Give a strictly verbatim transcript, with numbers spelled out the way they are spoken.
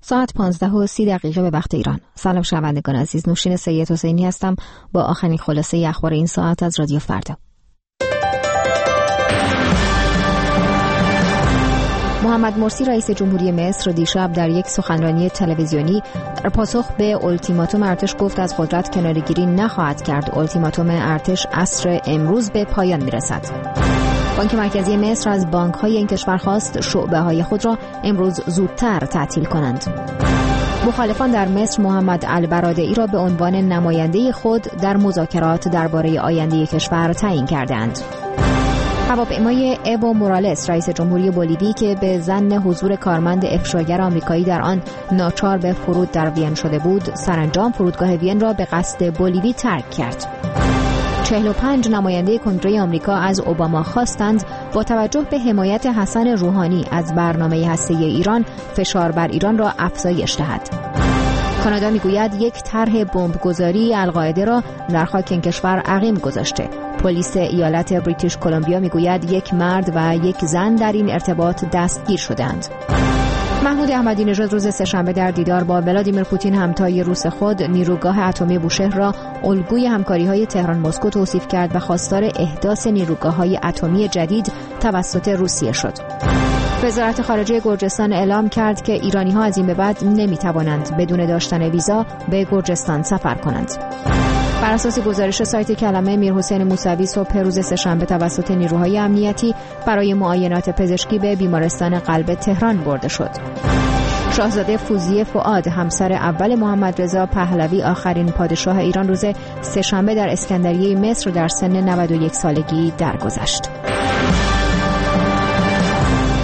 ساعت پانزده و سی دقیقه به وقت ایران. سلام شنوندگان عزیز، نوشین سید حسینی هستم با آخرین خلاصه اخبار این ساعت از رادیو فردا. محمد مرسی رئیس جمهوری مصر دیشب در یک سخنرانی تلویزیونی در پاسخ به التیماتوم ارتش گفت از قدرت کناره‌گیری نخواهد کرد. التیماتوم ارتش عصر امروز به پایان میرسد. بانک مرکزی مصر از بانک‌های این کشور خواست شعبه‌های خود را امروز زودتر تعطیل کنند. مخالفان در مصر محمد البرادعی را به عنوان نماینده خود در مذاکرات درباره آینده کشور تعیین کردند. هواپیمای ایو مورالس رئیس جمهوری بولیوی که به ظن حضور کارمند افشاگر آمریکایی در آن ناچار به فرود در وین شده بود، سرانجام فرودگاه وین را به قصد بولیوی ترک کرد. چهل و پنج نماینده کنگره آمریکا از اوباما خواستند با توجه به حمایت حسن روحانی از برنامه هسته‌ای ایران فشار بر ایران را افزایش دهد. کانادا میگوید یک طرح بمبگذاری القاعده را در خاک این کشور عقیم گذاشته. پلیس ایالت بریتیش کلمبیا میگوید یک مرد و یک زن در این ارتباط دستگیر شدند. محمود احمدی نژاد روز سه‌شنبه در دیدار با ولادیمیر پوتین همتای روس خود نیروگاه اتمی بوشهر را الگوی همکاری‌های تهران مسکو توصیف کرد و خواستار احداث نیروگاه‌های اتمی جدید توسط روسیه شد. وزارت خارجه گرجستان اعلام کرد که ایرانی‌ها از این به بعد نمی‌توانند بدون داشتن ویزا به گرجستان سفر کنند. بر اساس گزارش سایت کلمه، میرحسین موسوی صبح روز سه‌شنبه توسط نیروهای امنیتی برای معاینات پزشکی به بیمارستان قلب تهران برده شد. شاهزاده فوزیه فؤاد همسر اول محمد رضا پهلوی آخرین پادشاه ایران روز سه‌شنبه در اسکندریه مصر در سن نود و یک سالگی درگذشت.